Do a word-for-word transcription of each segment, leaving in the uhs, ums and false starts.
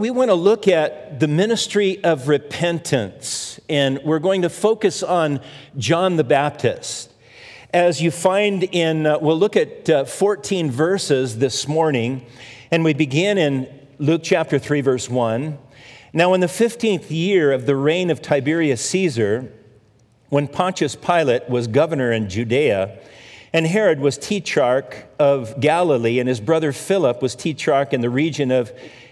we want to look at the ministry of repentance, and we're going to focus on John the Baptist. As you find in, uh, we'll look at uh, fourteen verses this morning, and we begin in Luke chapter three, verse one. Now in the fifteenth year of the reign of Tiberius Caesar, when Pontius Pilate was governor in Judea, and Herod was tetrarch of Galilee, and his brother Philip was tetrarch in the region of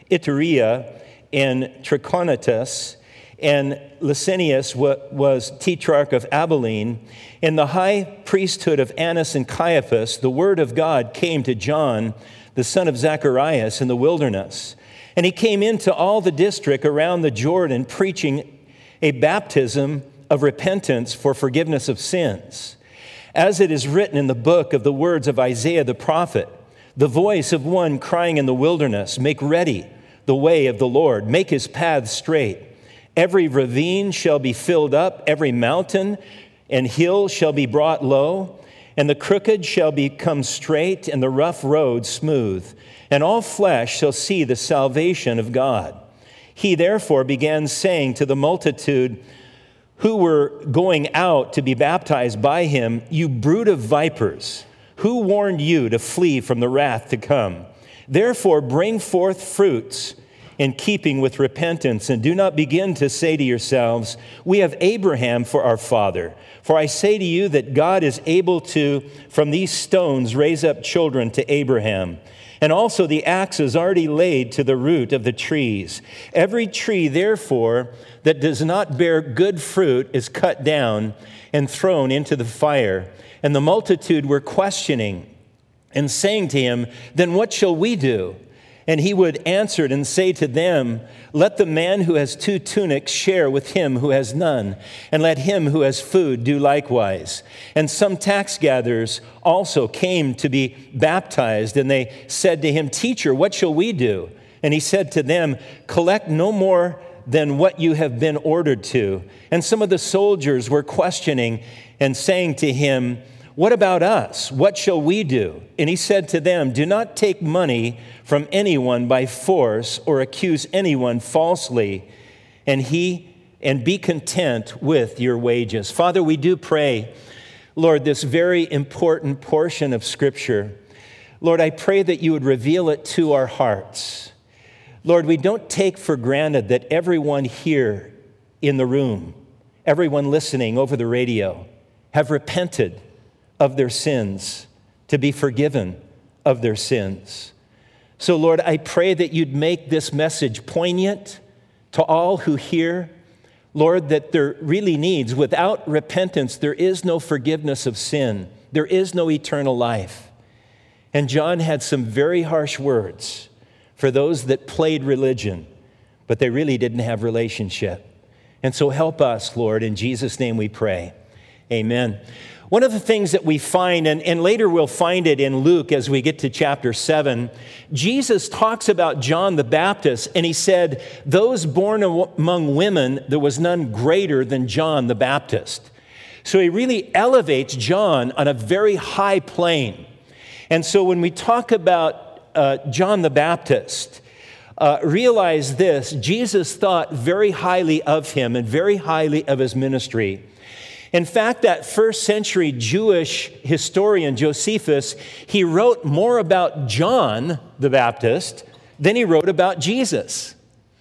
Iturea and Trachonitis, and Lysanias was tetrarch of Abilene. In the high priesthood of Annas and Caiaphas, the word of God came to John, the son of Zacharias, in the wilderness. And he came into all the district around the Jordan, preaching a baptism of repentance for forgiveness of sins. As it is written in the book of the words of Isaiah the prophet, the voice of one crying in the wilderness, make ready the way of the Lord, make his paths straight. Every ravine shall be filled up, every mountain and hill shall be brought low, and the crooked shall become straight, and the rough road smooth. And all flesh shall see the salvation of God. He therefore began saying to the multitude who were going out to be baptized by him, you brood of vipers, who warned you to flee from the wrath to come? Therefore bring forth fruits in keeping with repentance, and do not begin to say to yourselves, we have Abraham for our father. For I say to you that God is able to, from these stones, raise up children to Abraham. And also the axe is already laid to the root of the trees. Every tree, therefore, that does not bear good fruit is cut down and thrown into the fire. And the multitude were questioning and saying to him, then what shall we do? And he would answer and say to them, let the man who has two tunics share with him who has none, and let him who has food do likewise. And some tax gatherers also came to be baptized, and they said to him, teacher, what shall we do? And he said to them, collect no more than what you have been ordered to. And some of the soldiers were questioning and saying to him, what about us? What shall we do? And he said to them, do not take money from anyone by force or accuse anyone falsely, and he and be content with your wages. Father, we do pray, Lord, this very important portion of Scripture. Lord, I pray that you would reveal it to our hearts. Lord, we don't take for granted that everyone here in the room, everyone listening over the radio, have repented of their sins, to be forgiven of their sins. So, Lord, I pray that you'd make this message poignant to all who hear. Lord, that there really needs, without repentance, there is no forgiveness of sin. There is no eternal life. And John had some very harsh words for those that played religion, but they really didn't have relationship. And so help us, Lord, in Jesus' name we pray. Amen. One of the things that we find, and, and later we'll find it in Luke as we get to chapter seven, Jesus talks about John the Baptist, and he said, those born among women, there was none greater than John the Baptist. So he really elevates John on a very high plane. And so when we talk about uh, John the Baptist, uh, realize this, Jesus thought very highly of him and very highly of his ministry. In fact, that first century Jewish historian Josephus, he wrote more about John the Baptist than he wrote about Jesus.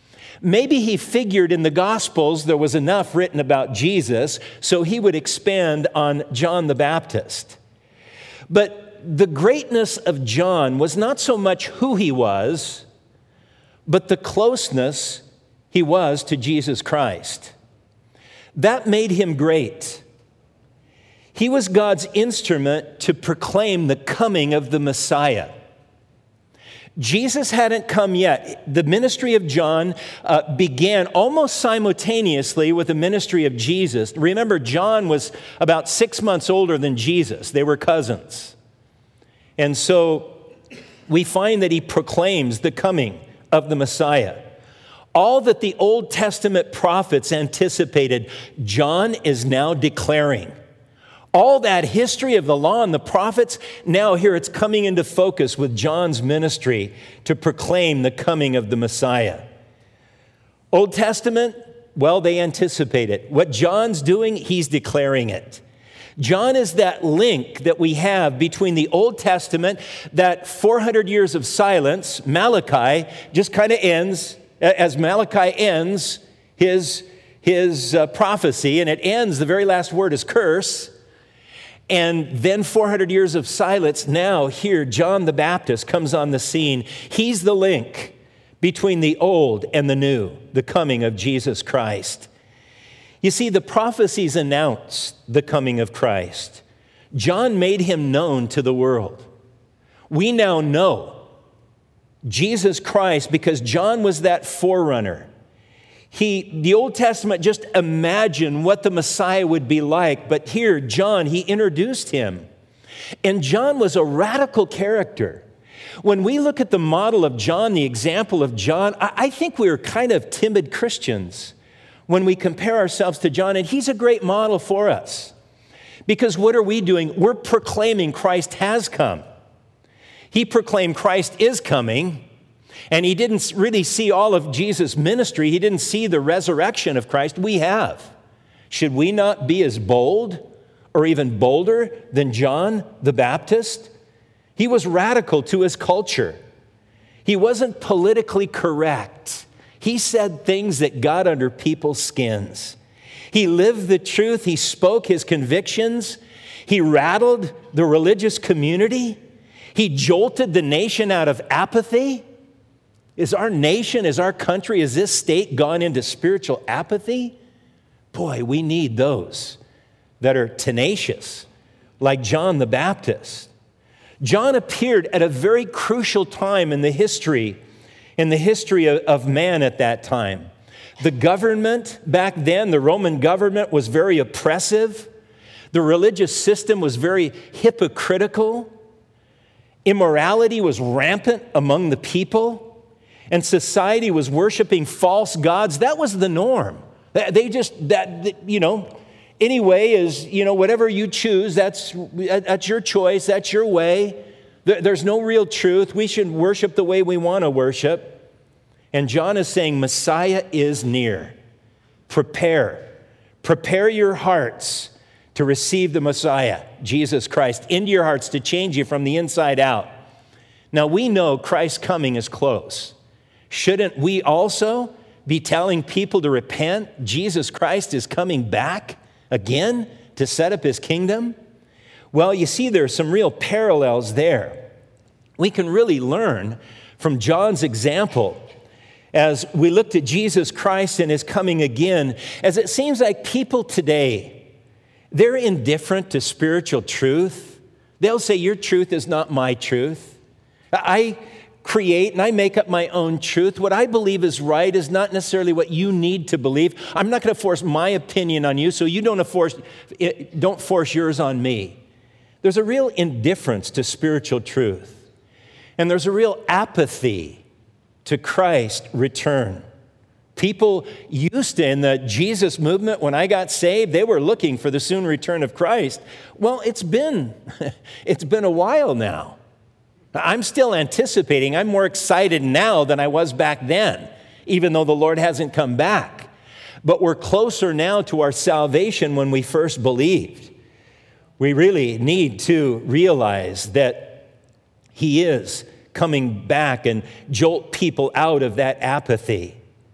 Maybe he figured in the Gospels there was enough written about Jesus, so he would expand on John the Baptist. But the greatness of John was not so much who he was, but the closeness he was to Jesus Christ. That made him great. He was God's instrument to proclaim the coming of the Messiah. Jesus hadn't come yet. The ministry of John uh, began almost simultaneously with the ministry of Jesus. Remember, John was about six months older than Jesus. They were cousins. And so we find that he proclaims the coming of the Messiah. All that the Old Testament prophets anticipated, John is now declaring. All that history of the law and the prophets, now here it's coming into focus with John's ministry to proclaim the coming of the Messiah. Old Testament, well, they anticipate it. What John's doing, he's declaring it. John is that link that we have between the Old Testament, that four hundred years of silence. Malachi just kind of ends, as Malachi ends his, his uh, prophecy, and it ends, the very last word is curse. And then four hundred years of silence. Now here, John the Baptist comes on the scene. He's the link between the old and the new, the coming of Jesus Christ. You see, the prophecies announced the coming of Christ. John made him known to the world. We now know Jesus Christ because John was that forerunner. He, the Old Testament just imagined what the Messiah would be like, but here, John, he introduced him. And John was a radical character. When we look at the model of John, the example of John, I, I think we're kind of timid Christians when we compare ourselves to John, and he's a great model for us. Because what are we doing? We're proclaiming Christ has come. He proclaimed Christ is coming, and he didn't really see all of Jesus' ministry. He didn't see the resurrection of Christ. We have. Should we not be as bold or even bolder than John the Baptist? He was radical to his culture. He wasn't politically correct. He said things that got under people's skins. He lived the truth. He spoke his convictions. He rattled the religious community. He jolted the nation out of apathy. Is our nation, is our country, is this state gone into spiritual apathy? Boy, we need those that are tenacious, like John the Baptist. John appeared at a very crucial time in the history, in the history of, of man at that time. The government back then, the Roman government, was very oppressive. The religious system was very hypocritical. Immorality was rampant among the people, and society was worshiping false gods. That was the norm. They just, that, you know, anyway is, you know, whatever you choose, that's, that's your choice, that's your way. There's no real truth. We should worship the way we want to worship. And John is saying, Messiah is near. Prepare. Prepare your hearts to receive the Messiah, Jesus Christ, into your hearts to change you from the inside out. Now, we know Christ's coming is close. Shouldn't we also be telling people to repent? Jesus Christ is coming back again to set up his kingdom? Well, you see, there are some real parallels there. We can really learn from John's example as we looked at Jesus Christ and his coming again, as it seems like people today, they're indifferent to spiritual truth. They'll say, your truth is not my truth. I create and I make up my own truth. What I believe is right is not necessarily what you need to believe. I'm not going to force my opinion on you, so you don't force, don't force yours on me. There's a real indifference to spiritual truth. And there's a real apathy to Christ's return. People used to, in the Jesus movement, when I got saved, they were looking for the soon return of Christ. Well, it's been, it's been a while now. I'm still anticipating. I'm more excited now than I was back then, even though the Lord hasn't come back. But we're closer now to our salvation when we first believed. We really need to realize that he is coming back and jolt people out of that apathy.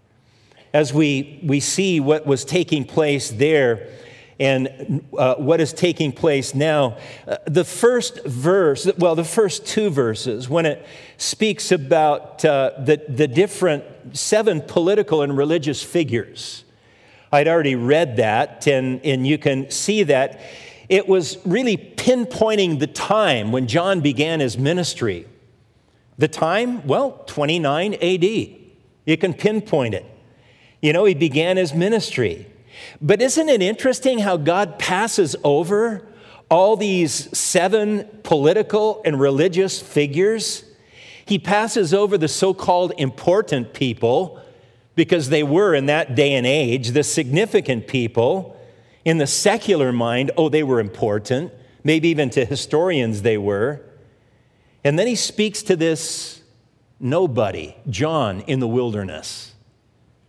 As we, we see what was taking place there and uh, what is taking place now, uh, the first verse, well, the first two verses, when it speaks about uh, the, the different seven political and religious figures, I'd already read that, and, and you can see that it was really pinpointing the time when John began his ministry. The time, well, twenty-nine A D. You can pinpoint it. You know, he began his ministry. But isn't it interesting how God passes over all these seven political and religious figures? He passes over the so-called important people because they were in that day and age, the significant people. In the secular mind, oh, they were important. Maybe even to historians they were. And then he speaks to this nobody, John, in the wilderness.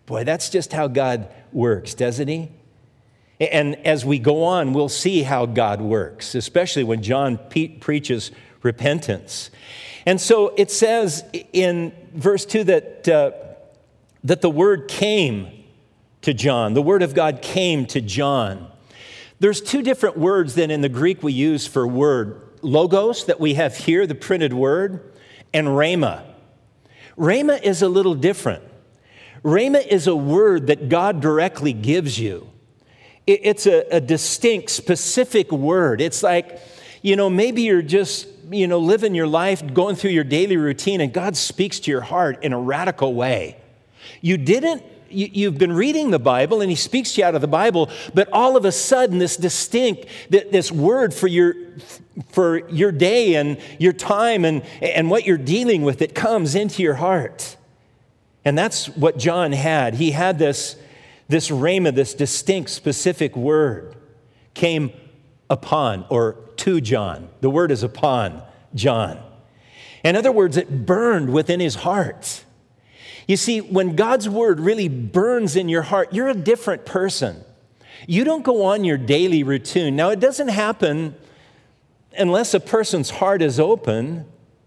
Boy, that's just how God works, doesn't he? And as we go on, we'll see how God works, especially when John pe- preaches repentance. And so it says in verse two that, uh, that the word came to John. The word of God came to John. There's two different words then in the Greek we use for word. Logos, that we have here, the printed word, and rhema. Rhema is a little different. Rhema is a word that God directly gives you. It's a, a distinct, specific word. It's like, you know, maybe you're just, you know, living your life, going through your daily routine, and God speaks to your heart in a radical way. You didn't, you, you've been reading the Bible, and he speaks to you out of the Bible, but all of a sudden, this distinct, this word for your, for your day and your time and, and what you're dealing with, it comes into your heart. And that's what John had. He had this, this rhema, this distinct, specific word came upon or to John. The word is upon John. In other words, it burned within his heart. You see, when God's word really burns in your heart, you're a different person. You don't go on your daily routine. Now, it doesn't happen unless a person's heart is open,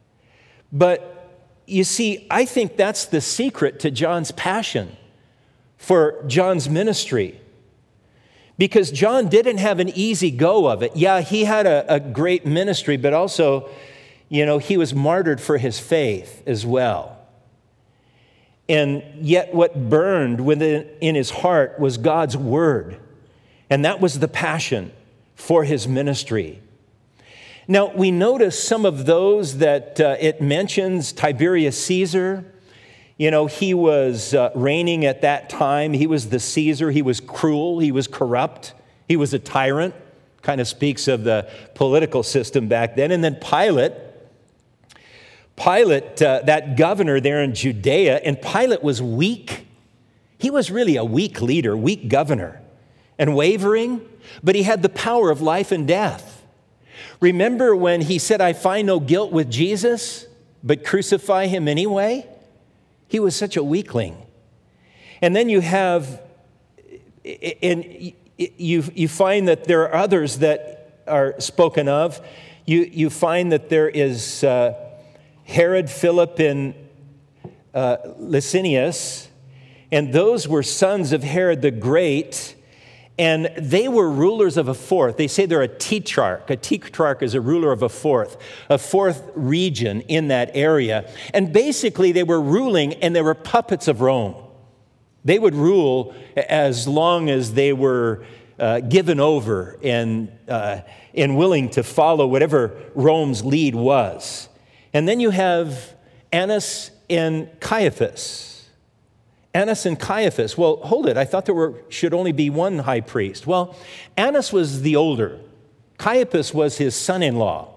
but you see, I think that's the secret to John's passion for John's ministry. Because John didn't have an easy go of it. Yeah, he had a, a great ministry, but also, you know, he was martyred for his faith as well. And yet what burned within in his heart was God's word. And that was the passion for his ministry. Now, we notice some of those that uh, it mentions. Tiberius Caesar. You know, he was uh, reigning at that time. He was the Caesar. He was cruel. He was corrupt. He was a tyrant. Kind of speaks of the political system back then. And then Pilate. Pilate, uh, that governor there in Judea, and Pilate was weak. He was really a weak leader, weak governor, and wavering, but he had the power of life and death. Remember when he said, I find no guilt with Jesus, but crucify him anyway? He was such a weakling. And then you have, and you, you find that there are others that are spoken of. You, you find that there is uh, Herod, Philip, and uh, Licinius, and those were sons of Herod the Great, and they were rulers of a fourth. They say they're a tetrarch. A tetrarch is a ruler of a fourth, a fourth region in that area. And basically they were ruling, and they were puppets of Rome. They would rule as long as they were uh, given over and, uh, and willing to follow whatever Rome's lead was. And then you have Annas and Caiaphas. Annas and Caiaphas. Well, hold it. I thought there were, should only be one high priest. Well, Annas was the older. Caiaphas was his son-in-law.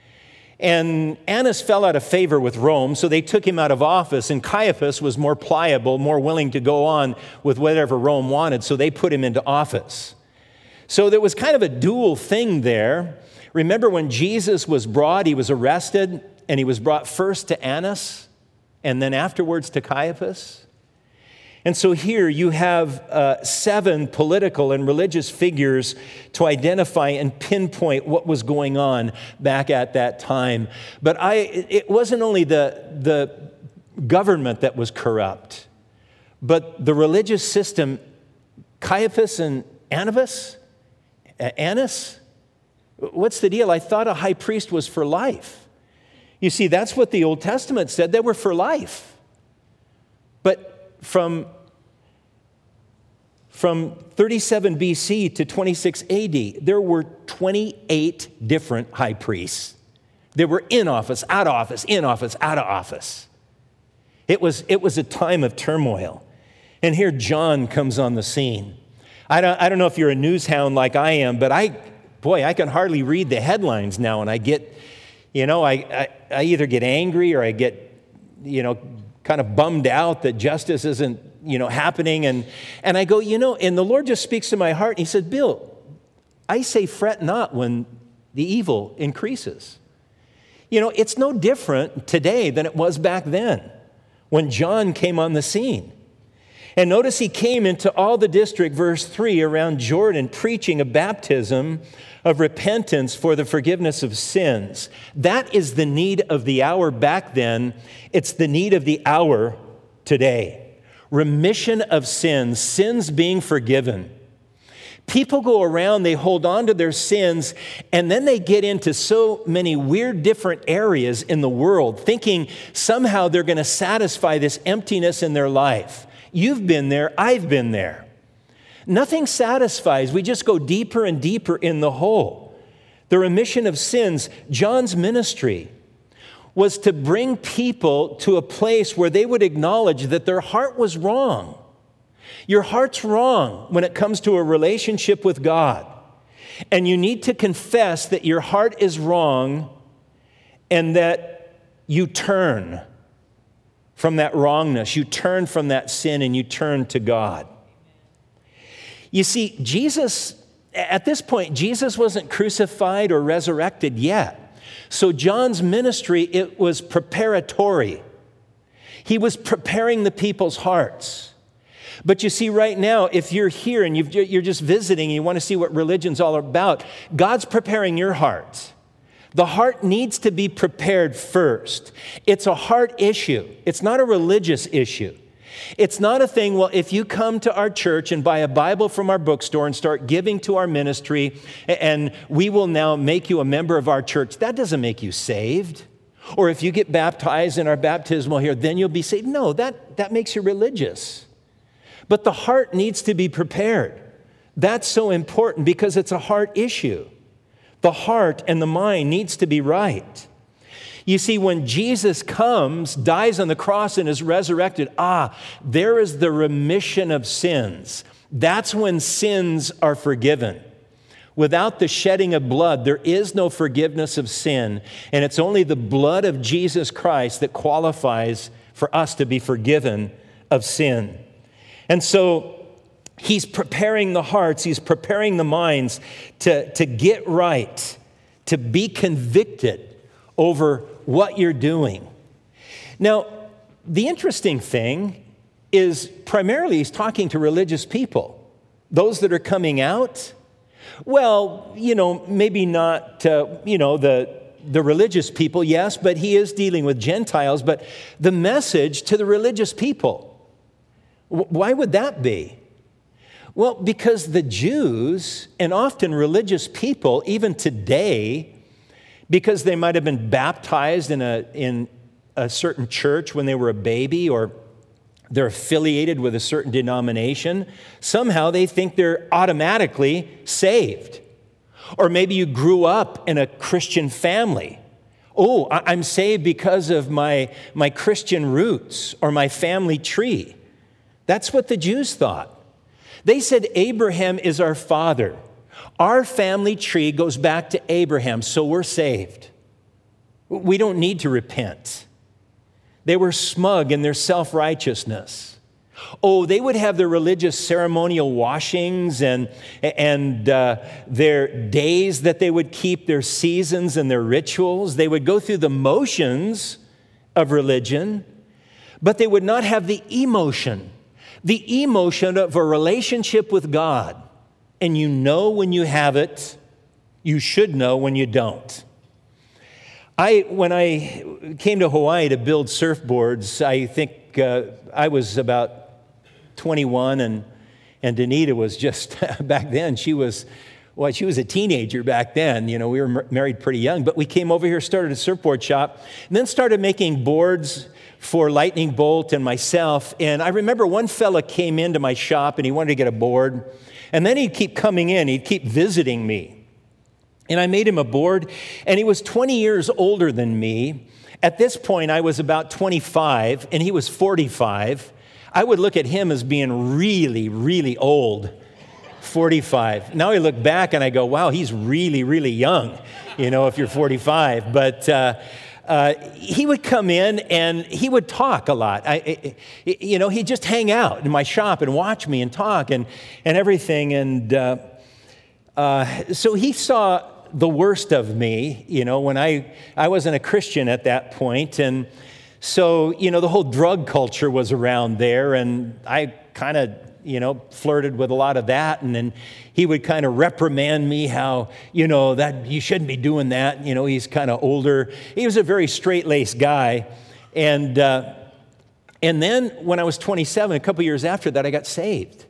And Annas fell out of favor with Rome, so they took him out of office, and Caiaphas was more pliable, more willing to go on with whatever Rome wanted, so they put him into office. So there was kind of a dual thing there. Remember when Jesus was brought, he was arrested, and he was brought first to Annas, and then afterwards to Caiaphas. And so here you have uh, seven political and religious figures to identify and pinpoint what was going on back at that time. But I, it wasn't only the, the government that was corrupt, but the religious system. Caiaphas and Annas, Annas, what's the deal? I thought a high priest was for life. You see, that's what the Old Testament said. They were for life. But From, from thirty-seven B C to twenty-six A D, there were twenty-eight different high priests. They were in office, out of office, in office, out of office. It was, it was a time of turmoil. And here John comes on the scene. I don't, I don't know if you're a news hound like I am, but I, boy, I can hardly read the headlines now, and I get, you know, I, I, I either get angry or I get, you know, kind of bummed out that justice isn't, you know, happening. And, and I go, you know, and the Lord just speaks to my heart. And he said, Bill, I say fret not when the evil increases. You know, it's no different today than it was back then when John came on the scene. And notice he came into all the district, verse three, around Jordan, preaching a baptism of repentance for the forgiveness of sins. That is the need of the hour back then. It's the need of the hour today. Remission of sins, sins being forgiven. People go around, they hold on to their sins, and then they get into so many weird different areas in the world, thinking somehow they're going to satisfy this emptiness in their life. You've been there, I've been there. Nothing satisfies. We just go deeper and deeper in the hole. The remission of sins, John's ministry was to bring people to a place where they would acknowledge that their heart was wrong. Your heart's wrong when it comes to a relationship with God. And you need to confess that your heart is wrong and that you turn from that wrongness. You turn from that sin and you turn to God. You see, Jesus, at this point, Jesus wasn't crucified or resurrected yet. So John's ministry, it was preparatory. He was preparing the people's hearts. But you see, right now, if you're here and you've, you're just visiting and you want to see what religion's all about, God's preparing your heart. The heart needs to be prepared first. It's a heart issue. It's not a religious issue. It's not a thing, well, if you come to our church and buy a Bible from our bookstore and start giving to our ministry, and we will now make you a member of our church, that doesn't make you saved. Or if you get baptized in our baptismal here, then you'll be saved. No, that, that makes you religious. But the heart needs to be prepared. That's so important because it's a heart issue. The heart and the mind needs to be right. You see, when Jesus comes, dies on the cross, and is resurrected, ah, there is the remission of sins. That's when sins are forgiven. Without the shedding of blood, there is no forgiveness of sin, and it's only the blood of Jesus Christ that qualifies for us to be forgiven of sin. And so he's preparing the hearts, he's preparing the minds to, to get right, to be convicted over what you're doing. Now, the interesting thing is primarily he's talking to religious people, those that are coming out. Well, you know, maybe not, uh, you know, the, the religious people, yes, but he is dealing with Gentiles, but the message to the religious people. Why would that be? Well, because the Jews, and often religious people, even today, because they might have been baptized in a, in a certain church when they were a baby, or they're affiliated with a certain denomination, somehow they think they're automatically saved. Or maybe you grew up in a Christian family. Oh, I'm saved because of my, my Christian roots or my family tree. That's what the Jews thought. They said Abraham is our father. Our family tree goes back to Abraham, so we're saved. We don't need to repent. They were smug in their self-righteousness. Oh, they would have their religious ceremonial washings and, and uh, their days that they would keep, their seasons and their rituals. They would go through the motions of religion, but they would not have the emotion. The emotion of a relationship with God. And you know when you have it, you should know when you don't. I, when I came to Hawaii to build surfboards, I think uh, I was about twenty-one, and, and Danita was just, back then, she was, well, she was a teenager back then. You know, we were married pretty young, but we came over here, started a surfboard shop, and then started making boards for Lightning Bolt and myself. And I remember one fella came into my shop and he wanted to get a board. And then he'd keep coming in, he'd keep visiting me. And I made him a board, and he was twenty years older than me. At this point, I was about twenty-five, and he was forty-five. I would look at him as being really, really old, forty-five. Now I look back and I go, wow, he's really, really young, you know, if you're forty-five. But uh, uh, he would come in and he would talk a lot. I, I, you know, he'd just hang out in my shop and watch me and talk and, and everything. And uh, uh, so he saw the worst of me, you know, when I, I wasn't a Christian at that point. And so, you know, the whole drug culture was around there, and I kind of, you know, flirted with a lot of that. And then he would kind of reprimand me how, you know, that you shouldn't be doing that. You know, he's kind of older. He was a very straight-laced guy. And, uh, and then when I was twenty-seven, a couple years after that, I got saved.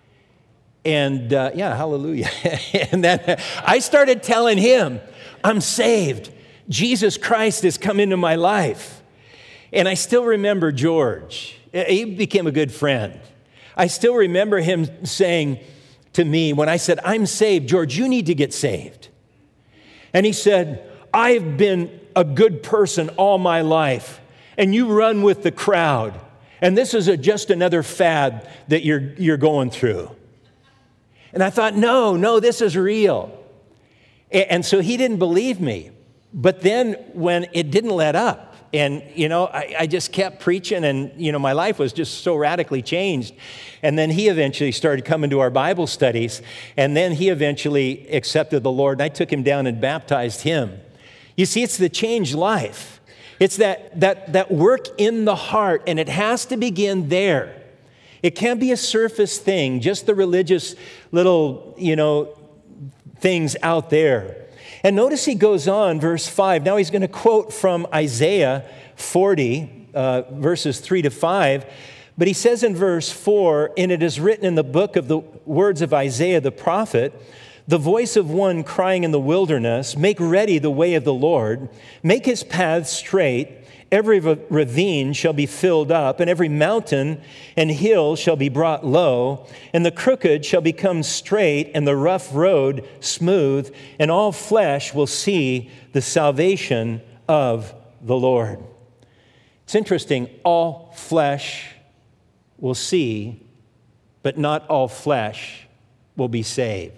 And uh, yeah, hallelujah. And then I started telling him, I'm saved. Jesus Christ has come into my life. And I still remember George. He became a good friend. I still remember him saying to me when I said, I'm saved, George, you need to get saved. And he said, I've been a good person all my life, and you run with the crowd. And this is a, just another fad that you're, you're going through. And I thought, no, no, this is real. And so he didn't believe me. But then when it didn't let up, and, you know, I, I just kept preaching, and, you know, my life was just so radically changed. And then he eventually started coming to our Bible studies, and then he eventually accepted the Lord, and I took him down and baptized him. You see, it's the changed life. It's that, that, that work in the heart, and it has to begin there. It can't be a surface thing, just the religious little, you know, things out there. And notice he goes on, verse five. Now he's going to quote from Isaiah forty, uh, verses three to five. But he says in verse four, and it is written in the book of the words of Isaiah the prophet, the voice of one crying in the wilderness, make ready the way of the Lord, make his paths straight. Every ravine shall be filled up, and every mountain and hill shall be brought low, and the crooked shall become straight, and the rough road smooth, and all flesh will see the salvation of the Lord. It's interesting, all flesh will see, but not all flesh will be saved.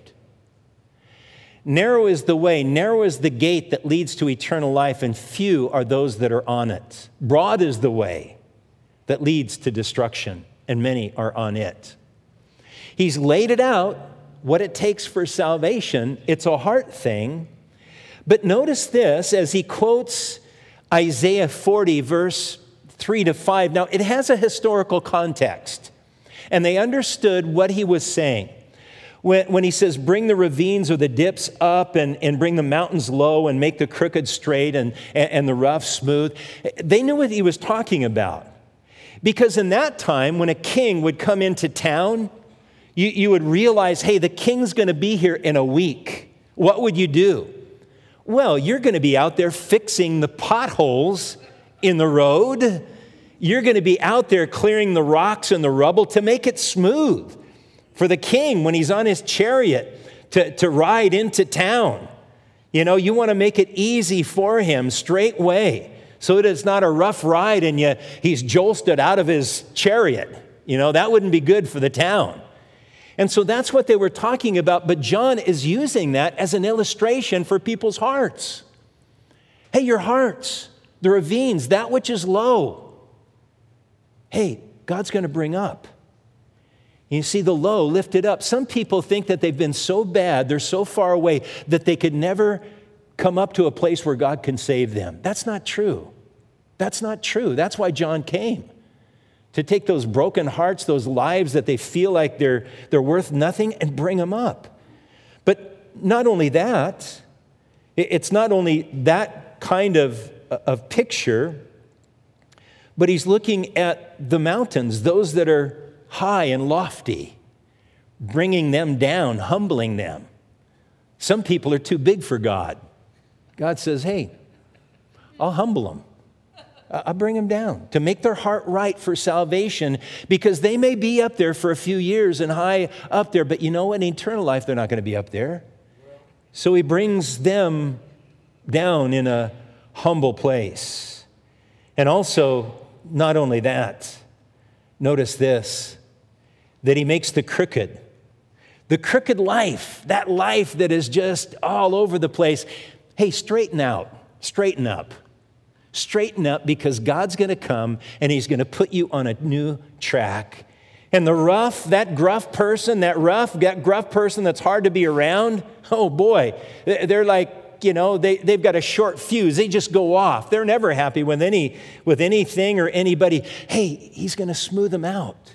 Narrow is the way, narrow is the gate that leads to eternal life, and few are those that are on it. Broad is the way that leads to destruction, and many are on it. He's laid it out, what it takes for salvation. It's a heart thing. But notice this, as he quotes Isaiah forty, verse three to five. Now, it has a historical context, and they understood what he was saying. When, when he says, bring the ravines or the dips up and, and bring the mountains low and make the crooked straight and, and, and the rough smooth, they knew what he was talking about. Because in that time, when a king would come into town, you, you would realize, hey, the king's going to be here in a week. What would you do? Well, you're going to be out there fixing the potholes in the road. You're going to be out there clearing the rocks and the rubble to make it smooth for the king when he's on his chariot to, to ride into town. You know, you want to make it easy for him, straight way, so that it's not a rough ride and you, he's jolted out of his chariot. You know, that wouldn't be good for the town. And so that's what they were talking about, but John is using that as an illustration for people's hearts. Hey, your hearts, the ravines, that which is low, hey, God's going to bring up. You see the low lifted up. Some people think that they've been so bad, they're so far away, that they could never come up to a place where God can save them. That's not true. That's not true. That's why John came. To take those broken hearts, those lives that they feel like they're, they're worth nothing, and bring them up. But not only that, it's not only that kind of, of picture, but he's looking at the mountains, those that are high and lofty, bringing them down, humbling them. Some people are too big for God. God says, hey, I'll humble them. I'll bring them down to make their heart right for salvation, because they may be up there for a few years and high up there, but you know what? In eternal life, they're not going to be up there. So he brings them down in a humble place. And also, not only that, notice this, that he makes the crooked, the crooked life, that life that is just all over the place. Hey, straighten out, straighten up, straighten up, because God's going to come and he's going to put you on a new track. And the rough, that gruff person, that rough, that gruff person that's hard to be around, oh boy, they're like, you know, they, they've got a short fuse. They just go off. They're never happy with any, with anything or anybody. Hey, he's going to smooth them out.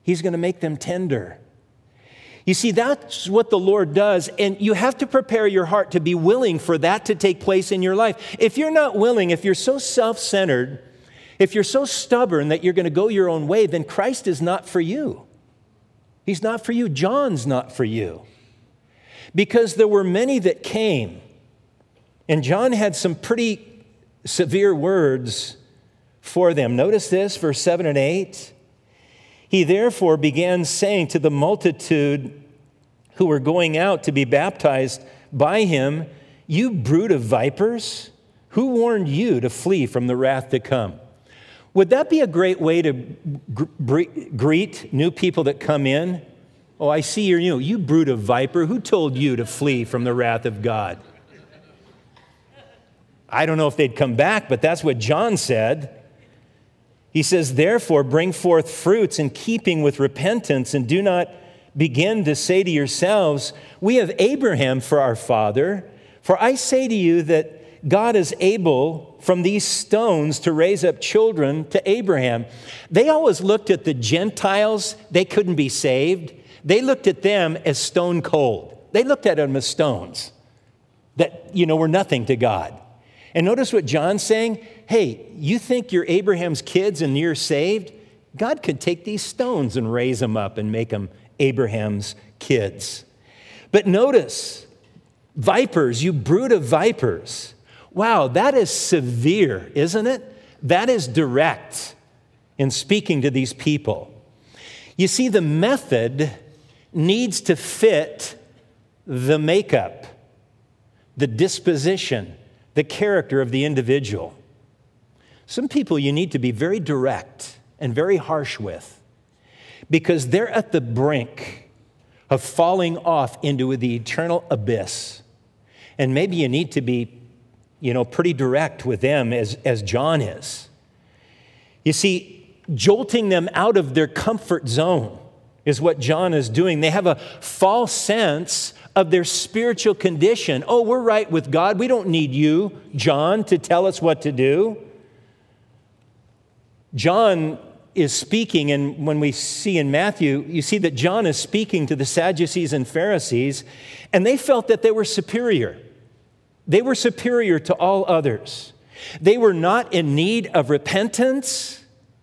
He's going to make them tender. You see, that's what the Lord does, and you have to prepare your heart to be willing for that to take place in your life. If you're not willing, if you're so self-centered, if you're so stubborn that you're going to go your own way, then Christ is not for you. He's not for you. John's not for you. Because there were many that came, and John had some pretty severe words for them. Notice this, verse seven and eight. He therefore began saying to the multitude who were going out to be baptized by him, "You brood of vipers, who warned you to flee from the wrath to come?" Would that be a great way to greet new people that come in? "Oh, I see you're new. You brood of viper, who told you to flee from the wrath of God?" I don't know if they'd come back, but that's what John said. He says, "Therefore, bring forth fruits in keeping with repentance, and do not begin to say to yourselves, 'We have Abraham for our father.' For I say to you that God is able from these stones to raise up children to Abraham." They always looked at the Gentiles. They couldn't be saved. They looked at them as stone cold. They looked at them as stones that, you know, were nothing to God. And notice what John's saying. Hey, you think you're Abraham's kids and you're saved? God could take these stones and raise them up and make them Abraham's kids. But notice, vipers, you brood of vipers. Wow, that is severe, isn't it? That is direct in speaking to these people. You see, the method needs to fit the makeup, the disposition, the character of the individual. Some people you need to be very direct and very harsh with because they're at the brink of falling off into the eternal abyss. And maybe you need to be, you know, pretty direct with them as, as John is. You see, jolting them out of their comfort zone is what John is doing. They have a false sense of their spiritual condition. Oh, we're right with God. We don't need you, John, to tell us what to do. John is speaking, and when we see in Matthew, you see that John is speaking to the Sadducees and Pharisees, and they felt that they were superior. They were superior to all others. They were not in need of repentance.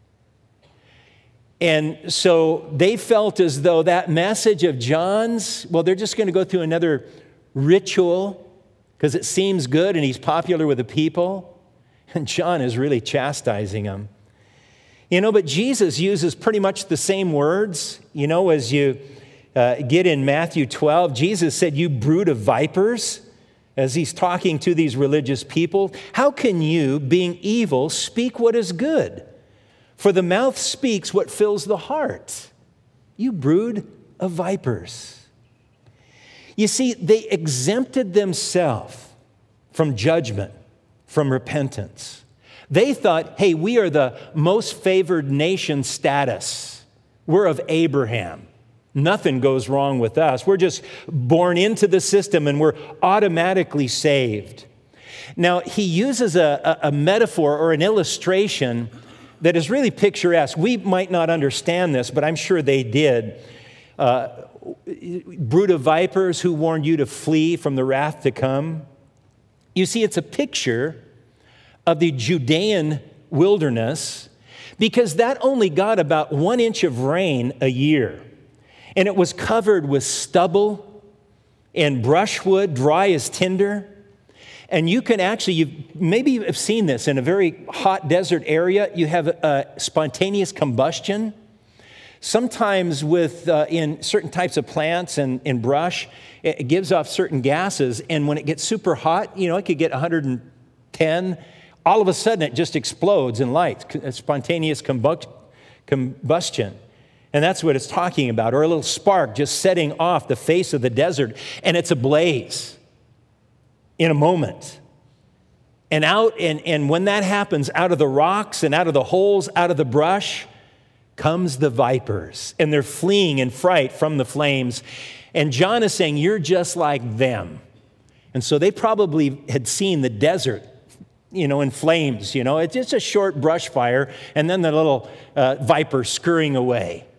And so they felt as though that message of John's, well, they're just going to go through another ritual because it seems good and he's popular with the people. And John is really chastising them. You know, but Jesus uses pretty much the same words. You know, as you uh, get in Matthew twelve, Jesus said, "You brood of vipers," as he's talking to these religious people. "How can you, being evil, speak what is good? For the mouth speaks what fills the heart. You brood of vipers." You see, they exempted themselves from judgment, from repentance. They thought, hey, we are the most favored nation status. We're of Abraham. Nothing goes wrong with us. We're just born into the system and we're automatically saved. Now, he uses a, a, a metaphor or an illustration that is really picturesque. We might not understand this, but I'm sure they did. Uh, brood of vipers who warned you to flee from the wrath to come. You see, it's a picture of the Judean wilderness because that only got about one inch of rain a year. And it was covered with stubble and brushwood, dry as tinder. And you can actually, you've, maybe you've seen this in a very hot desert area, you have a spontaneous combustion. Sometimes with, uh, in certain types of plants and in brush, it gives off certain gases. And when it gets super hot, you know, it could get one hundred ten. All of a sudden, it just explodes in light, spontaneous combustion. And that's what it's talking about, or a little spark just setting off the face of the desert, and it's ablaze in a moment. And out, and, and when that happens, out of the rocks and out of the holes, out of the brush, comes the vipers, and they're fleeing in fright from the flames. And John is saying, you're just like them. And so they probably had seen the desert, you know, in flames, you know. It's just a short brush fire, and then the little uh, viper scurrying away.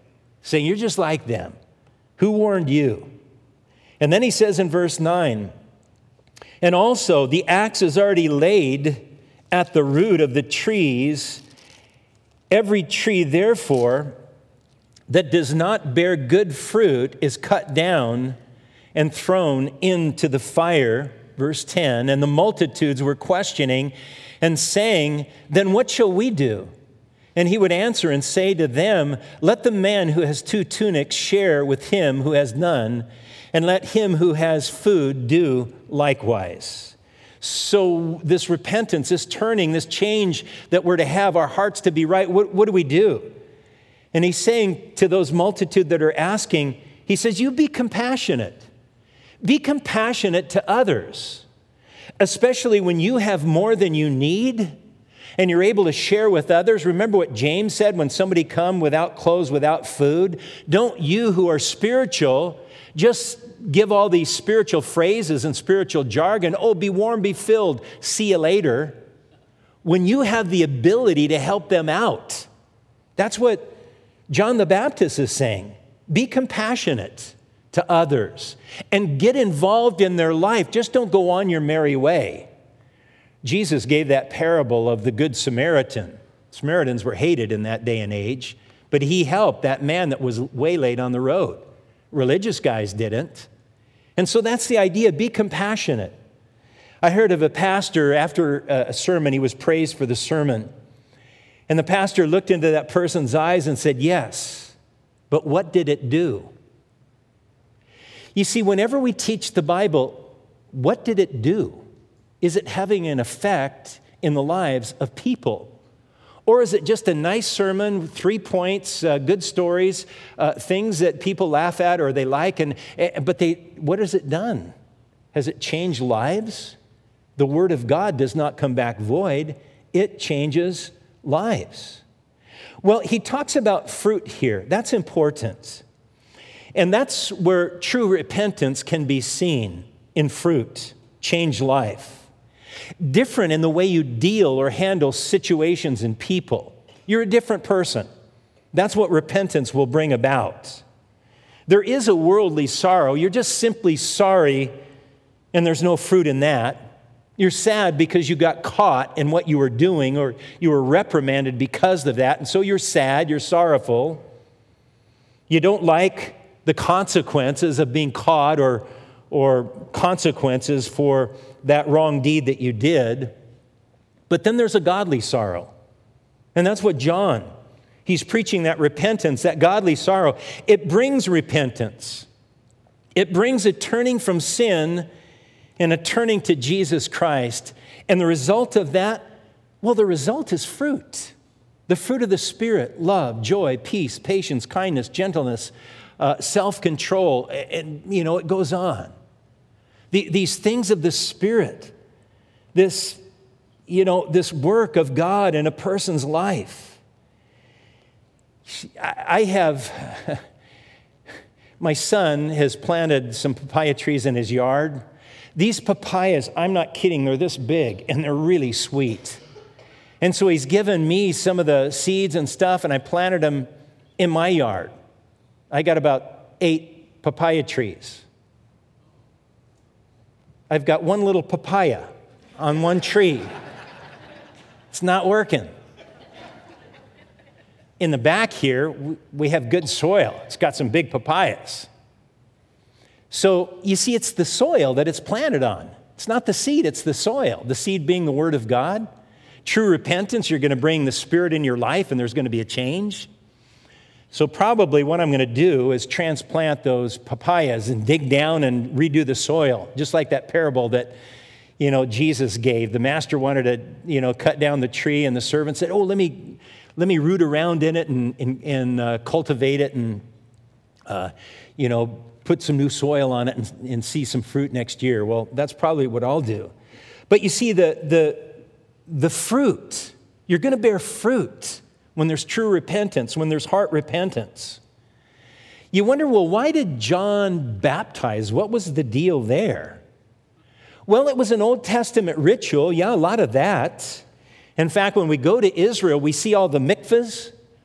saying, you're just like them. Who warned you? And then he says in verse nine, and also the axe is already laid at the root of the trees. Every tree, therefore, that does not bear good fruit is cut down and thrown into the fire. Verse ten, and the multitudes were questioning and saying, then what shall we do? And he would answer and say to them, let the man who has two tunics share with him who has none, and let him who has food do likewise. So this repentance, this turning, this change that we're to have, our hearts to be right, what, what do we do? And he's saying to those multitude that are asking, he says, you be compassionate. Be compassionate to others, especially when you have more than you need and you're able to share with others. Remember what James said when somebody come without clothes, without food? Don't you who are spiritual just give all these spiritual phrases and spiritual jargon. Oh, be warm, be filled, see you later. When you have the ability to help them out. That's what John the Baptist is saying. Be compassionate to others and get involved in their life. Just don't go on your merry way. Jesus gave that parable of the Good Samaritan. Samaritans were hated in that day and age, but he helped that man that was waylaid on the road. Religious guys didn't. And so that's the idea, be compassionate. I heard of a pastor after a sermon, he was praised for the sermon. And the pastor looked into that person's eyes and said, yes, but what did it do? You see, whenever we teach the Bible, what did it do? Is it having an effect in the lives of people? Or is it just a nice sermon, three points, uh, good stories, uh, things that people laugh at or they like, and but they, what has it done? Has it changed lives? The Word of God does not come back void. It changes lives. Well, he talks about fruit here. That's important. And that's where true repentance can be seen in fruit, change life. Different in the way you deal or handle situations and people. You're a different person. That's what repentance will bring about. There is a worldly sorrow. You're just simply sorry, and there's no fruit in that. You're sad because you got caught in what you were doing, or you were reprimanded because of that, and so you're sad, you're sorrowful. You don't like the consequences of being caught or, or consequences for that wrong deed that you did. But then there's a godly sorrow. And that's what John, he's preaching that repentance, that godly sorrow. It brings repentance. It brings a turning from sin and a turning to Jesus Christ. And the result of that, well, the result is fruit. The fruit of the Spirit, love, joy, peace, patience, kindness, gentleness, uh, self-control, and, you know, it goes on. The, these things of the Spirit, this, you know, this work of God in a person's life. I, I have, my son has planted some papaya trees in his yard. These papayas, I'm not kidding, they're this big, and they're really sweet. And so he's given me some of the seeds and stuff, and I planted them in my yard. I got about eight papaya trees. I've got one little papaya on one tree. It's not working. In the back here, we have good soil. It's got some big papayas. So you see, it's the soil that it's planted on. It's not the seed, it's the soil. The seed being the Word of God. True repentance, you're going to bring the Spirit in your life and there's going to be a change. So probably what I'm going to do is transplant those papayas and dig down and redo the soil, just like that parable that, you know, Jesus gave. The master wanted to, you know, cut down the tree, and the servant said, oh, let me let me root around in it and, and, and uh, cultivate it and, uh, you know, put some new soil on it and, and see some fruit next year. Well, that's probably what I'll do. But you see, the the the fruit, you're going to bear fruit when there's true repentance, when there's heart repentance. You wonder, well, why did John baptize? What was the deal there? Well, it was an Old Testament ritual. Yeah, a lot of that. In fact, when we go to Israel, we see all the mikvahs,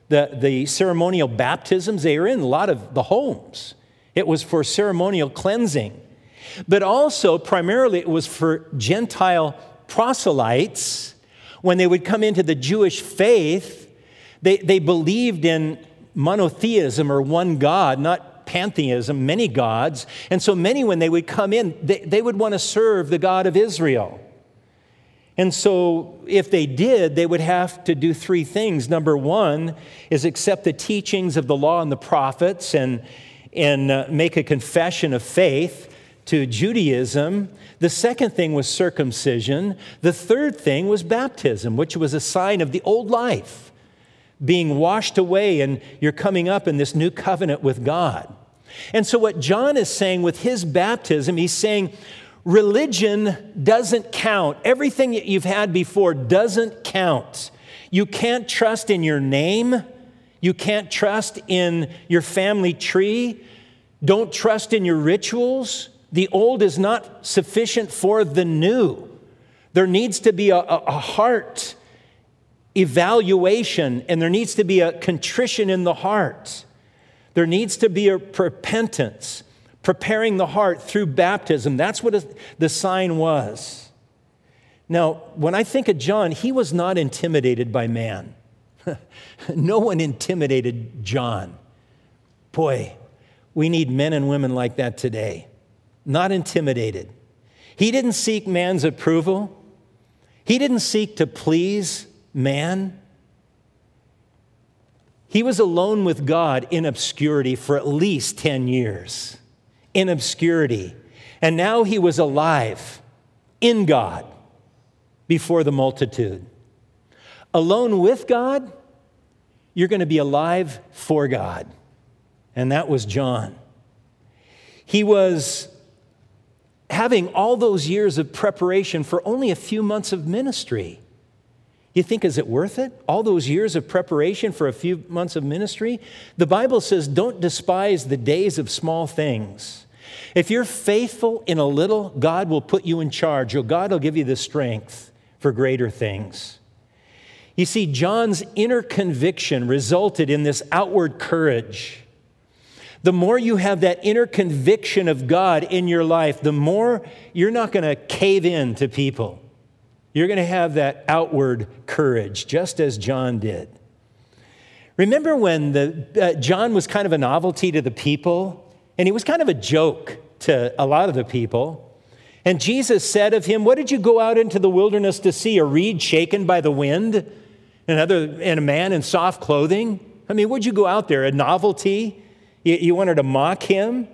The, the ceremonial baptisms, they were in a lot of the homes. It was for ceremonial cleansing. But also, primarily, it was for Gentile proselytes. When they would come into the Jewish faith, they, they believed in monotheism, or one God, not pantheism, many gods. And so many, when they would come in, they, they would want to serve the God of Israel. And so if they did, they would have to do three things. Number one is accept the teachings of the law and the prophets and, and uh, make a confession of faith to Judaism. The second thing was circumcision. The third thing was baptism, which was a sign of the old life, being washed away, and you're coming up in this new covenant with God. And so what John is saying with his baptism, he's saying, religion doesn't count. Everything that you've had before doesn't count. You can't trust in your name. You can't trust in your family tree. Don't trust in your rituals. The old is not sufficient for the new. There needs to be a, a heart evaluation, and there needs to be a contrition in the heart. There needs to be a repentance, preparing the heart through baptism. That's what the sign was. Now, when I think of John, he was not intimidated by man. No one intimidated John. Boy, we need men and women like that today. Not intimidated. He didn't seek man's approval. He didn't seek to please man. He was alone with God in obscurity for at least ten years. In obscurity. And now he was alive in God before the multitude. Alone with God, you're going to be alive for God. And that was John. He was having all those years of preparation for only a few months of ministry. You think, is it worth it? All those years of preparation for a few months of ministry? The Bible says, don't despise the days of small things. If you're faithful in a little, God will put you in charge, or God will give you the strength for greater things. You see, John's inner conviction resulted in this outward courage. The more you have that inner conviction of God in your life, the more you're not going to cave in to people. You're going to have that outward courage, just as John did. Remember when the, uh, John was kind of a novelty to the people, and he was kind of a joke to a lot of the people. And Jesus said of him, what did you go out into the wilderness to see? A reed shaken by the wind? Another, and a man in soft clothing? I mean, what'd you go out there? A novelty? You, you wanted to mock him?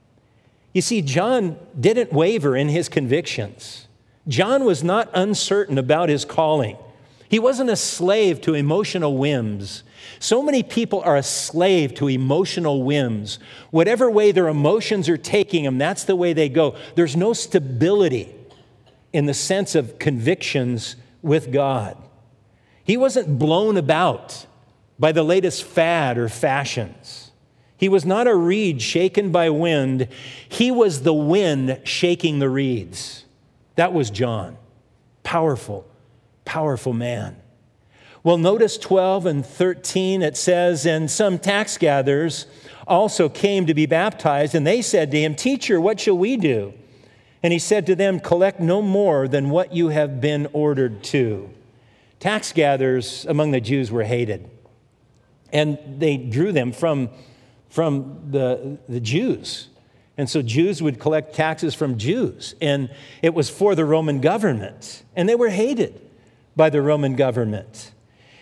You see, John didn't waver in his convictions. John was not uncertain about his calling. He wasn't a slave to emotional whims. So many people are a slave to emotional whims. Whatever way their emotions are taking them, that's the way they go. There's no stability in the sense of convictions with God. He wasn't blown about by the latest fad or fashions. He was not a reed shaken by wind. He was the wind shaking the reeds. That was John. Powerful, powerful man. Well, notice twelve and thirteen, it says, and some tax gatherers also came to be baptized, and they said to him, Teacher, what shall we do? And he said to them, collect no more than what you have been ordered to. Tax gatherers among the Jews were hated, and they drew them from, from the, the Jews. And so Jews would collect taxes from Jews, and it was for the Roman government, and they were hated by the Roman government.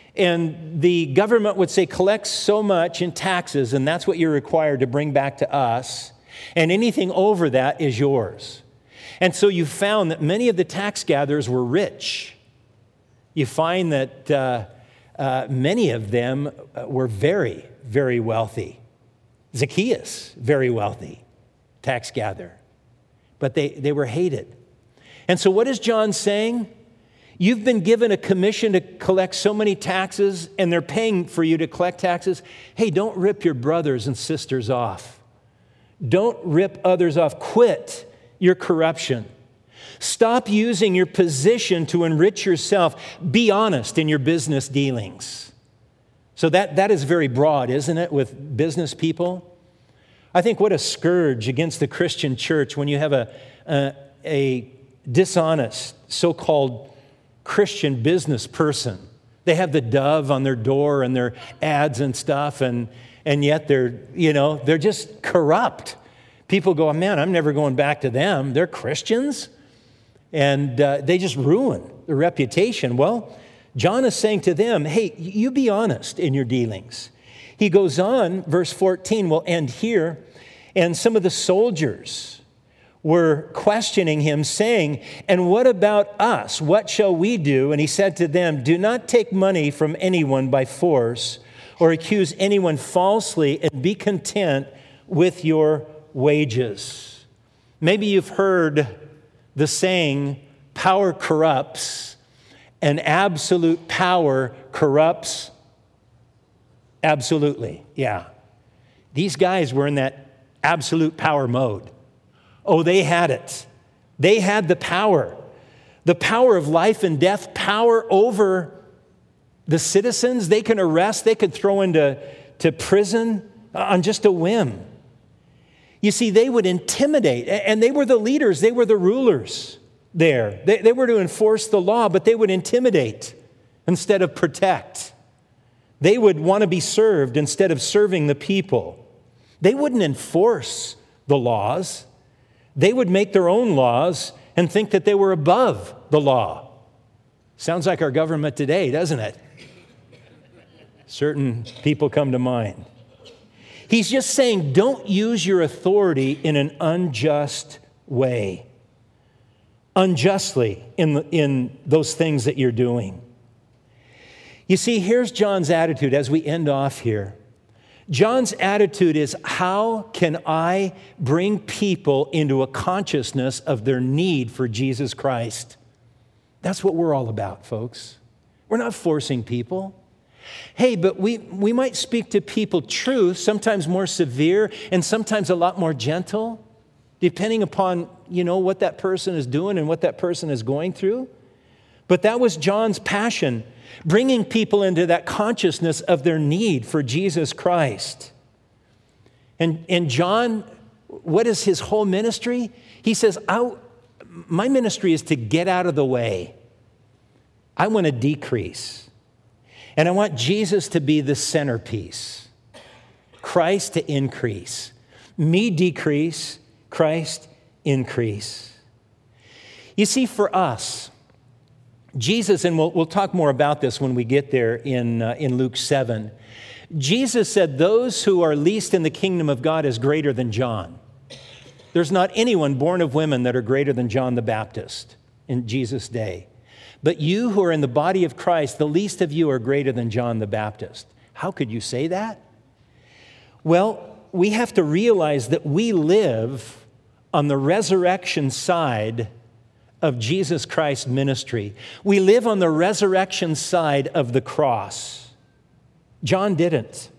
And the government would say, collect so much in taxes, and that's what you're required to bring back to us, and anything over that is yours. And so you found that many of the tax gatherers were rich. You find that uh, uh, many of them were very, very wealthy. Zacchaeus, very wealthy tax gatherer. But they, they were hated. And so what is John saying? You've been given a commission to collect so many taxes, and they're paying for you to collect taxes. Hey, don't rip your brothers and sisters off. Don't rip others off. Quit your corruption. Stop using your position to enrich yourself. Be honest in your business dealings. So that, that is very broad, isn't it, with business people? I think what a scourge against the Christian church when you have a, a, a dishonest, so-called Christian business person. They have the dove on their door and their ads and stuff, and, and yet they're, you know, they're just corrupt. People go, man, I'm never going back to them. They're Christians. And uh, they just ruin their reputation. Well, John is saying to them, hey, you be honest in your dealings. He goes on, verse fourteen, we'll end here. And some of the soldiers were questioning him, saying, and what about us? What shall we do? And he said to them, do not take money from anyone by force or accuse anyone falsely, and be content with your wages. Maybe you've heard the saying, power corrupts, and absolute power corrupts absolutely. Yeah. These guys were in that absolute power mode. Oh, they had it. They had the power. The power of life and death, power over the citizens. They can arrest, they could throw into to prison on just a whim. You see, they would intimidate, and they were the leaders, they were the rulers there. They, they were to enforce the law, but they would intimidate instead of protect. They would want to be served instead of serving the people. They wouldn't enforce the laws. They would make their own laws and think that they were above the law. Sounds like our government today, doesn't it? Certain people come to mind. He's just saying, don't use your authority in an unjust way. Unjustly in, in those things that you're doing. You see, here's John's attitude as we end off here. John's attitude is, how can I bring people into a consciousness of their need for Jesus Christ? That's what we're all about, folks. We're not forcing people. Hey, but we, we might speak to people truth, sometimes more severe and sometimes a lot more gentle, depending upon, you know, what that person is doing and what that person is going through. But that was John's passion, bringing people into that consciousness of their need for Jesus Christ. And, and John, what is his whole ministry? He says, I, my ministry is to get out of the way. I want to decrease. And I want Jesus to be the centerpiece. Christ to increase. Me decrease, Christ increase. You see, for us, Jesus, and we'll, we'll talk more about this when we get there in, uh, in Luke seven. Jesus said, those who are least in the kingdom of God is greater than John. There's not anyone born of women that are greater than John the Baptist in Jesus' day. But you who are in the body of Christ, the least of you are greater than John the Baptist. How could you say that? Well, we have to realize that we live on the resurrection side of Jesus Christ's ministry. We live on the resurrection side of the cross. John didn't.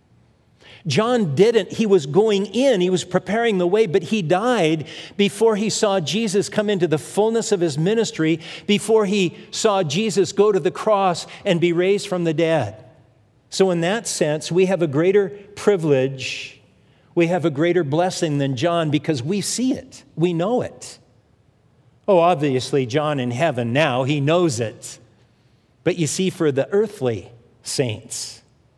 John didn't. He was going in. He was preparing the way, but he died before he saw Jesus come into the fullness of his ministry, before he saw Jesus go to the cross and be raised from the dead. So in that sense, we have a greater privilege, we have a greater blessing than John because we see it. We know it. Oh, obviously, John in heaven now, he knows it. But you see, for the earthly saints,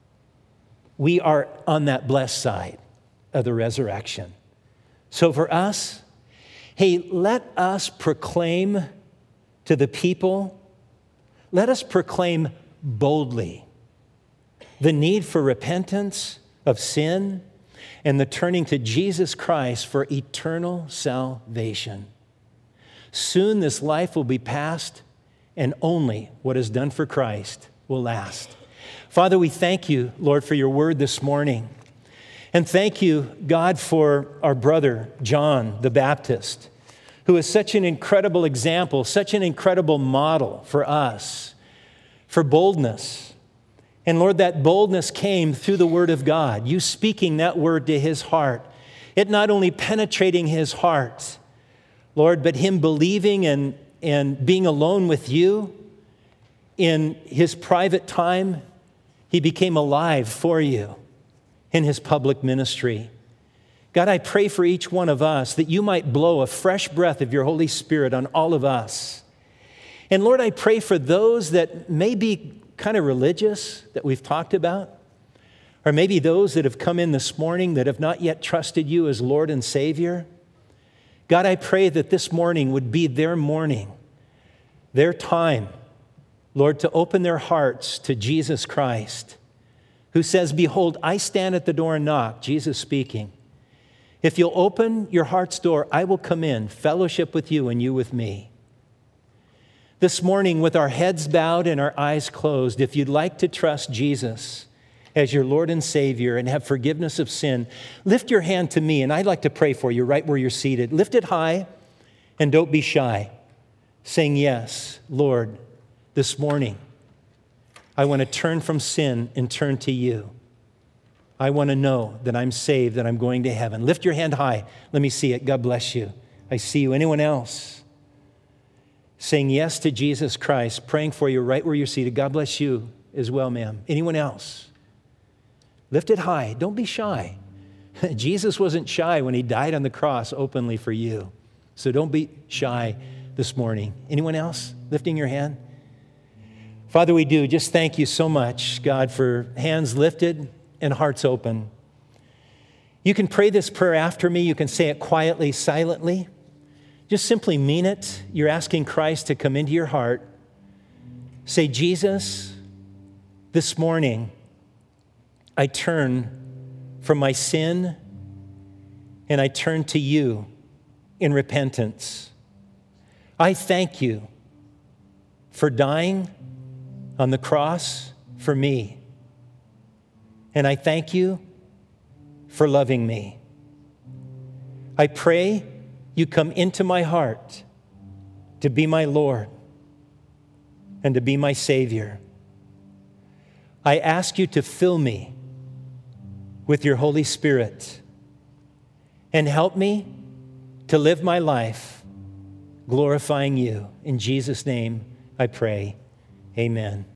we are on that blessed side of the resurrection. So for us, hey, let us proclaim to the people, let us proclaim boldly the need for repentance of sin and the turning to Jesus Christ for eternal salvation. Soon this life will be past, and only what is done for Christ will last. Father, we thank you, Lord, for your word this morning. And thank you, God, for our brother, John the Baptist, who is such an incredible example, such an incredible model for us, for boldness. And Lord, that boldness came through the word of God, you speaking that word to his heart. It not only penetrating his heart, Lord, but him believing and, and being alone with you in his private time, He became alive for you in his public ministry. God, I pray for each one of us that you might blow a fresh breath of your Holy Spirit on all of us. And Lord, I pray for those that may be kind of religious that we've talked about, or maybe those that have come in this morning that have not yet trusted you as Lord and Savior. God, I pray that this morning would be their morning, their time, Lord, to open their hearts to Jesus Christ, who says, behold, I stand at the door and knock, Jesus speaking. If you'll open your heart's door, I will come in, fellowship with you and you with me. This morning, with our heads bowed and our eyes closed, if you'd like to trust Jesus as your Lord and Savior and have forgiveness of sin, lift your hand to me, and I'd like to pray for you right where you're seated. Lift it high and don't be shy, saying, yes, Lord, this morning, I want to turn from sin and turn to you. I want to know that I'm saved, that I'm going to heaven. Lift your hand high. Let me see it. God bless you. I see you. Anyone else saying yes to Jesus Christ, praying for you right where you're seated? God bless you as well, ma'am. Anyone else? Lift it high. Don't be shy. Jesus wasn't shy when he died on the cross openly for you. So don't be shy this morning. Anyone else lifting your hand? Father, we do just thank you so much, God, for hands lifted and hearts open. You can pray this prayer after me. You can say it quietly, silently. Just simply mean it. You're asking Christ to come into your heart. Say, Jesus, this morning, I turn from my sin and I turn to you in repentance. I thank you for dying on the cross for me. And I thank you for loving me. I pray you come into my heart to be my Lord and to be my Savior. I ask you to fill me with your Holy Spirit and help me to live my life glorifying you. In Jesus' name I pray. Amen.